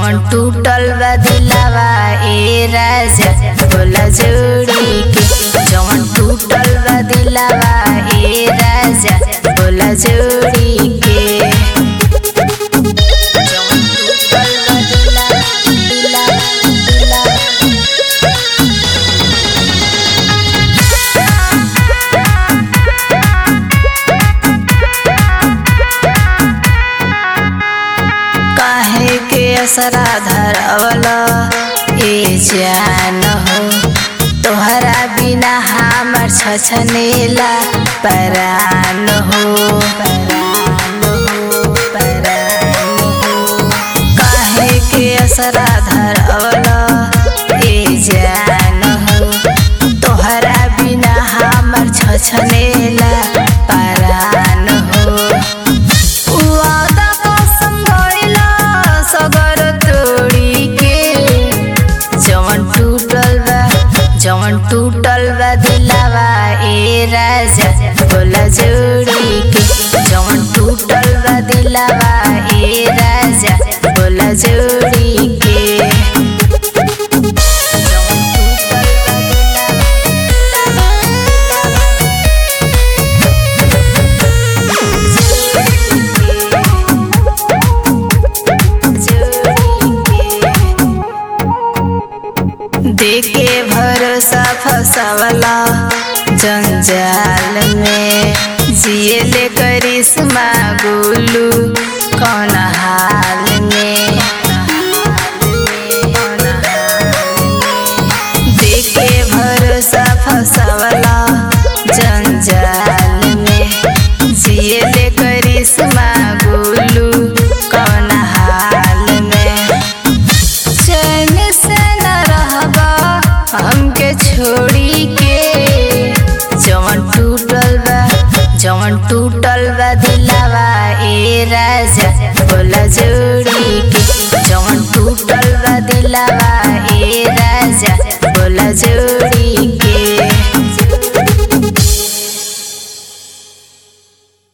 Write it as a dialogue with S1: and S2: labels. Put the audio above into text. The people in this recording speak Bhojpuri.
S1: जवन टूटल बा दिलावा ए राजा बोला जोड़ी के। जवन टूटल बा दिलावा ए राजा बोला जोड़ी के। जवन टूटल बा दिलावा काहे के असरा धरवला ए जान हो। तोहरा बिना हमर छछनेला परान हो। काहे के असरा धरवला ए जान हो। तोहरा बिना हमर छछनेला परान हो। जवन टूटल बा दिलावा ए राजा बोला जोड़ी के। जवन टूटल बा दिलावा ए राजा बोला जोड़ी के। देके भरोसा फसावला जंजाल में। जिए ले करिश्मा गोलू कौन हाल में। देके भरोसा फसावला जंजाल में। जिए ले करिश्मा गोलू कौन हाल में। चैन से न रहबा हमके छोड़ी के। जवन टूटल बा दिलावा ए राजा बोला जोड़ी के। जवन टूटल बा दिलावा